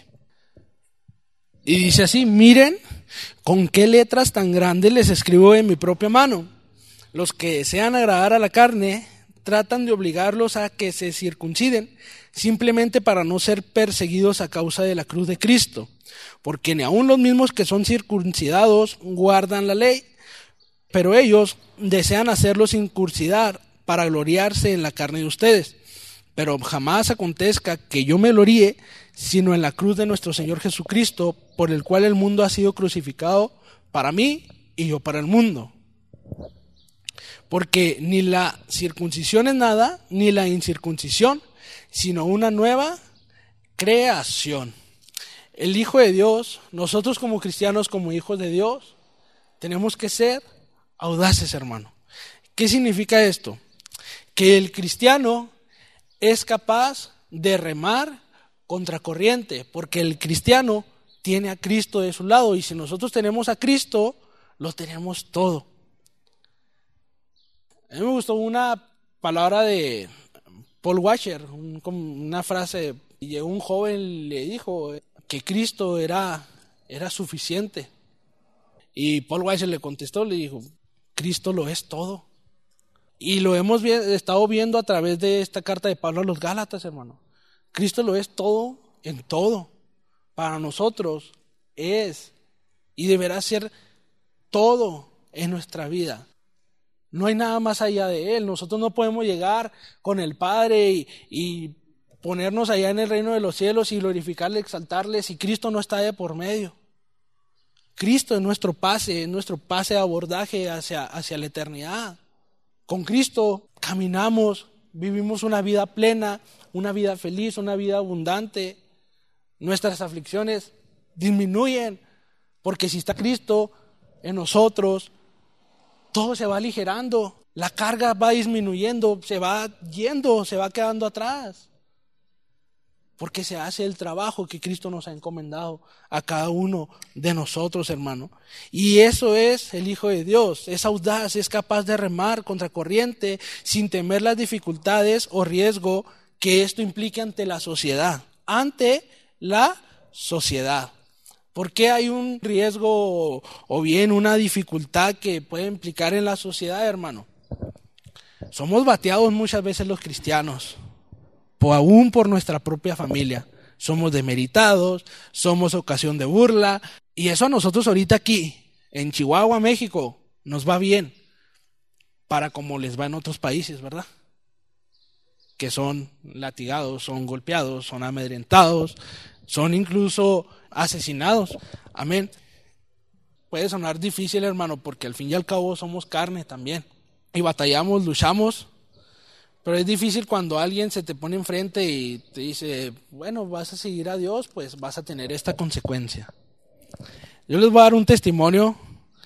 Y dice así: miren con qué letras tan grandes les escribo en mi propia mano. Los que desean agradar a la carne tratan de obligarlos a que se circunciden, simplemente para no ser perseguidos a causa de la cruz de Cristo. Porque ni aun los mismos que son circuncidados guardan la ley, pero ellos desean hacerlos circuncidar para gloriarse en la carne de ustedes. Pero jamás acontezca que yo me gloríe, sino en la cruz de nuestro Señor Jesucristo, por el cual el mundo ha sido crucificado para mí y yo para el mundo. Porque ni la circuncisión es nada, ni la incircuncisión, sino una nueva creación. El Hijo de Dios, nosotros como cristianos, como hijos de Dios, tenemos que ser audaces, hermano. ¿Qué significa esto? Que el cristiano es capaz de remar contracorriente, porque el cristiano tiene a Cristo de su lado, y si nosotros tenemos a Cristo, lo tenemos todo. A mí me gustó una palabra de Paul Washer, un, una frase, y llegó un joven y le dijo que Cristo era, era suficiente. Y Paul Washer le contestó, le dijo: Cristo lo es todo. Y lo hemos vi- estado viendo a través de esta carta de Pablo a los Gálatas, hermano. Cristo lo es todo en todo. Para nosotros es y deberá ser todo en nuestra vida. No hay nada más allá de Él. Nosotros no podemos llegar con el Padre y, y ponernos allá en el reino de los cielos y glorificarle, exaltarle, si Cristo no está de por medio. Cristo es nuestro pase, es nuestro pase de abordaje hacia, hacia la eternidad. Con Cristo caminamos, vivimos una vida plena, una vida feliz, una vida abundante. Nuestras aflicciones disminuyen Porque si está Cristo en nosotros, todo se va aligerando, la carga va disminuyendo, se va yendo, se va quedando atrás. Porque se hace el trabajo que Cristo nos ha encomendado a cada uno de nosotros, hermano. Y eso es el Hijo de Dios, es audaz, es capaz de remar contra corriente sin temer las dificultades o riesgo que esto implique ante la sociedad, ante la sociedad. ¿Por qué hay un riesgo o bien una dificultad que puede implicar en la sociedad, hermano? Somos bateados muchas veces los cristianos, o aún por nuestra propia familia. Somos demeritados, somos ocasión de burla, y eso a nosotros ahorita aquí, en Chihuahua, México, nos va bien, para como les va en otros países, ¿verdad? Que son latigados, son golpeados, son amedrentados, son incluso asesinados. Amén. Puede sonar difícil, hermano, porque al fin y al cabo somos carne también, y batallamos, luchamos. Pero es difícil cuando alguien se te pone enfrente y te dice, bueno, vas a seguir a Dios, pues vas a tener esta consecuencia. Yo les voy a dar un testimonio.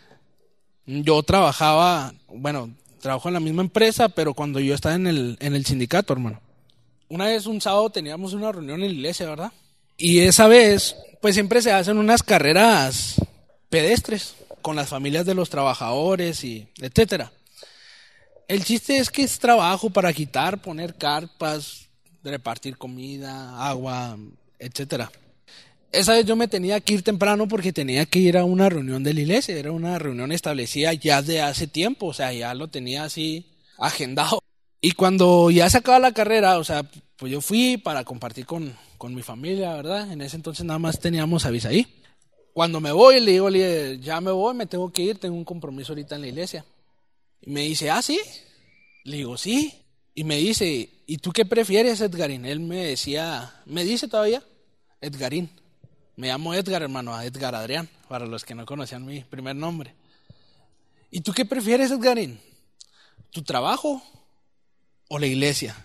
Yo trabajaba, bueno, trabajo en la misma empresa, pero cuando yo estaba en el, en el sindicato, hermano. Una vez un sábado teníamos una reunión en la iglesia, ¿verdad? Y esa vez, pues siempre se hacen unas carreras pedestres con las familias de los trabajadores y etcétera. El chiste es que es trabajo para quitar, poner carpas, repartir comida, agua, etcétera. Esa vez yo me tenía que ir temprano porque tenía que ir a una reunión de la iglesia. Era una reunión establecida ya de hace tiempo, o sea, ya lo tenía así agendado. Y cuando ya se acaba la carrera, o sea, pues yo fui para compartir con, con mi familia, ¿verdad? En ese entonces nada más teníamos a Bisaí. Cuando me voy, le digo, ya me voy, me tengo que ir, tengo un compromiso ahorita en la iglesia. Y me dice, ¿ah, sí? Le digo, sí. Y me dice, ¿y tú qué prefieres, Edgarín? Él me decía, me dice todavía, Edgarín. Me llamo Edgar, hermano, a Edgar Adrián, para los que no conocían mi primer nombre. ¿Y tú qué prefieres, Edgarín? ¿Tu trabajo o la iglesia?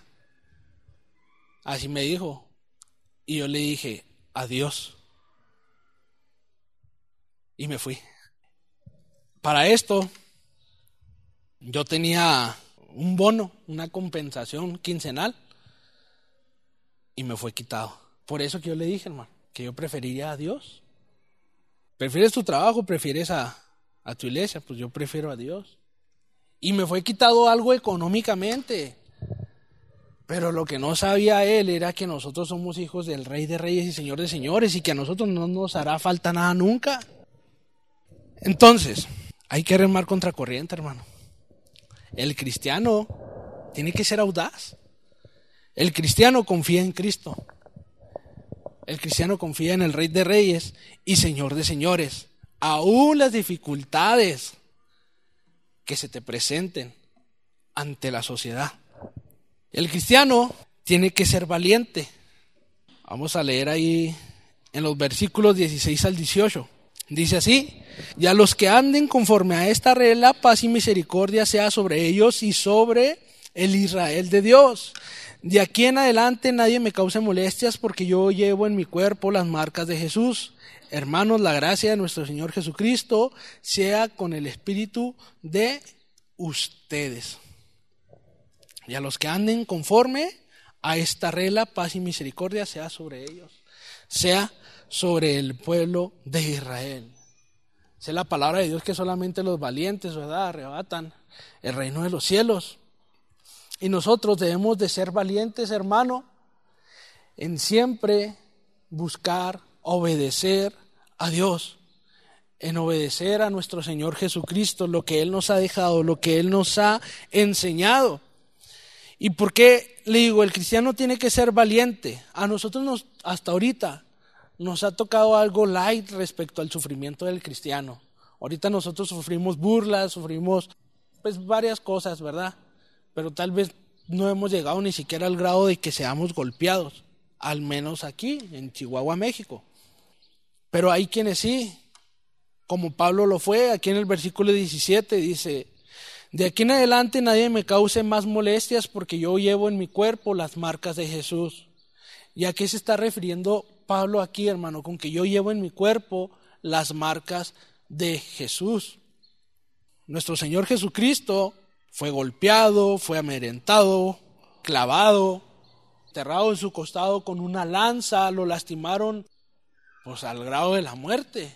Así me dijo. Y yo le dije, adiós. Y me fui. Para esto, yo tenía un bono, una compensación quincenal, y me fue quitado. Por eso que yo le dije, hermano, que yo preferiría a Dios. ¿Prefieres tu trabajo? ¿Prefieres a, a tu iglesia? Pues yo prefiero a Dios. Y me fue quitado algo económicamente. Pero lo que no sabía él era que nosotros somos hijos del Rey de Reyes y Señor de Señores, y que a nosotros no nos hará falta nada nunca. Entonces, hay que remar contra corriente, hermano. El cristiano tiene que ser audaz. El cristiano confía en Cristo. El cristiano confía en el Rey de Reyes y Señor de Señores. Aún las dificultades que se te presenten ante la sociedad. El cristiano tiene que ser valiente. Vamos a leer ahí en los versículos dieciséis al dieciocho. Dice así: y a los que anden conforme a esta regla, paz y misericordia sea sobre ellos y sobre el Israel de Dios. De aquí en adelante nadie me cause molestias, porque yo llevo en mi cuerpo las marcas de Jesús. Hermanos, la gracia de nuestro Señor Jesucristo sea con el espíritu de ustedes. Y a los que anden conforme a esta regla, paz y misericordia sea sobre ellos, sea sobre el pueblo de Israel. Es la palabra de Dios que solamente los valientes, ¿verdad?, arrebatan el reino de los cielos. Y nosotros debemos de ser valientes, hermano, en siempre buscar obedecer a Dios, en obedecer a nuestro Señor Jesucristo, lo que Él nos ha dejado, lo que Él nos ha enseñado. ¿Y por qué le digo? El cristiano tiene que ser valiente. A nosotros nos, hasta ahorita nos ha tocado algo light respecto al sufrimiento del cristiano. Ahorita nosotros sufrimos burlas, sufrimos pues varias cosas, ¿verdad? Pero tal vez no hemos llegado ni siquiera al grado de que seamos golpeados, al menos aquí en Chihuahua, México. Pero hay quienes sí, como Pablo lo fue. Aquí en el versículo diecisiete dice: de aquí en adelante nadie me cause más molestias, porque yo llevo en mi cuerpo las marcas de Jesús. ¿Y a qué se está refiriendo Pablo aquí, hermano? Con que yo llevo en mi cuerpo las marcas de Jesús. Nuestro Señor Jesucristo fue golpeado, fue amedrentado, clavado, enterrado en su costado con una lanza, lo lastimaron pues al grado de la muerte.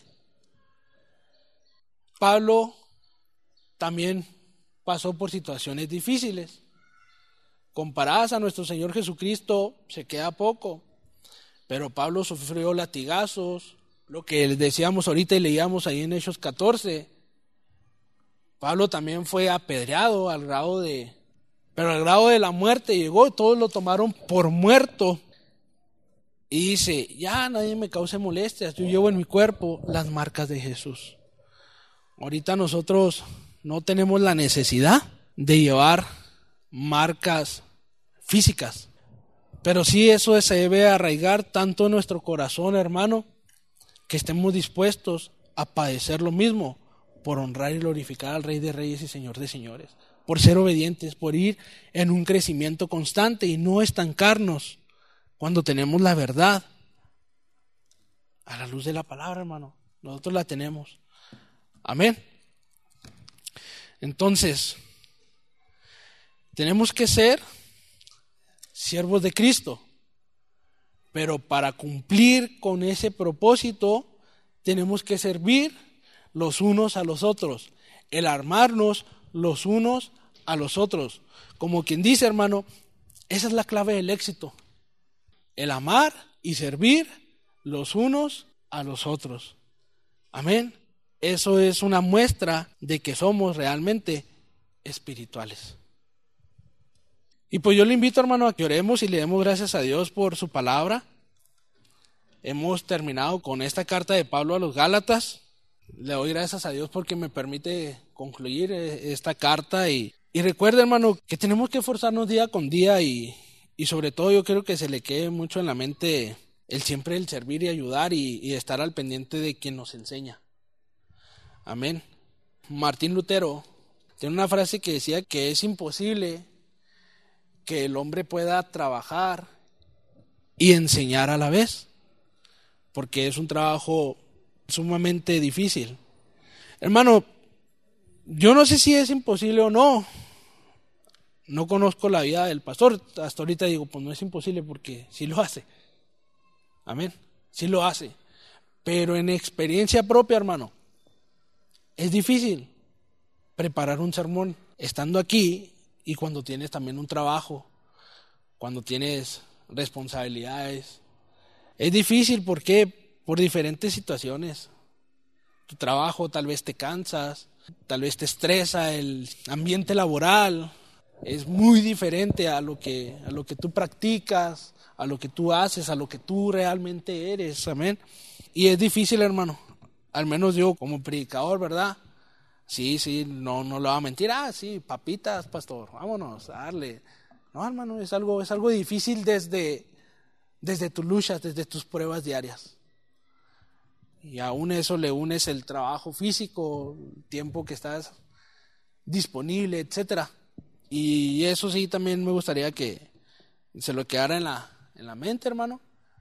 Pablo también pasó por situaciones difíciles. Comparadas a nuestro Señor Jesucristo, se queda poco. Pero Pablo sufrió latigazos, lo que decíamos ahorita y leíamos ahí en Hechos catorce. Pablo también fue apedreado al grado de, pero al grado de la muerte llegó y todos lo tomaron por muerto. Y dice, ya nadie me cause molestias, yo llevo en mi cuerpo las marcas de Jesús. Ahorita nosotros no tenemos la necesidad de llevar marcas físicas, pero sí eso se debe arraigar tanto en nuestro corazón, hermano, que estemos dispuestos a padecer lo mismo por honrar y glorificar al Rey de Reyes y Señor de Señores, por ser obedientes, por ir en un crecimiento constante y no estancarnos cuando tenemos la verdad a la luz de la palabra, hermano. Nosotros la tenemos. Amén. Entonces, tenemos que ser siervos de Cristo, pero para cumplir con ese propósito tenemos que servir los unos a los otros, el armarnos los unos a los otros. Como quien dice, hermano, esa es la clave del éxito, el amar y servir los unos a los otros. Amén. Eso es una muestra de que somos realmente espirituales. Y pues yo le invito, hermano, a que oremos y le demos gracias a Dios por su palabra. Hemos terminado con esta carta de Pablo a los Gálatas. Le doy gracias a Dios porque me permite concluir esta carta. Y, y recuerde, hermano, que tenemos que esforzarnos día con día y, y sobre todo yo creo que se le quede mucho en la mente el siempre el servir y ayudar y, y estar al pendiente de quien nos enseña. Amén. Martín Lutero tiene una frase que decía que es imposible que el hombre pueda trabajar y enseñar a la vez, porque es un trabajo sumamente difícil. Hermano, yo no sé si es imposible o no. No conozco la vida del pastor. Hasta ahorita digo, pues no es imposible porque sí lo hace. Amén. Sí lo hace. Pero en experiencia propia, hermano, es difícil preparar un sermón estando aquí y cuando tienes también un trabajo, cuando tienes responsabilidades. Es difícil, ¿por qué? Por diferentes situaciones. Tu trabajo tal vez te cansas, tal vez te estresa, el ambiente laboral es muy diferente a lo que, a lo que tú practicas, a lo que tú haces, a lo que tú realmente eres. Amén. Y es difícil, hermano. Al menos yo como predicador, ¿verdad? Sí, sí, no, no lo voy a mentir. Ah, sí, papitas, pastor, vámonos a darle. No, hermano, es algo, es algo difícil desde, desde tus luchas, desde tus pruebas diarias. Y aún eso le unes el trabajo físico, el tiempo que estás disponible, etcétera. Y eso sí también me gustaría que se lo quedara en la, en la mente, hermano.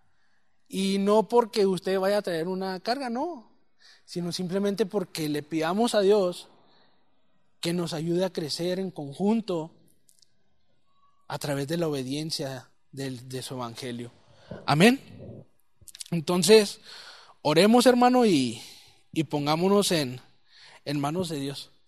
Y no porque usted vaya a traer una carga, no, sino simplemente porque le pidamos a Dios que nos ayude a crecer en conjunto a través de la obediencia de, de su evangelio. Amén. Entonces, oremos, hermano, y, y pongámonos en, en manos de Dios.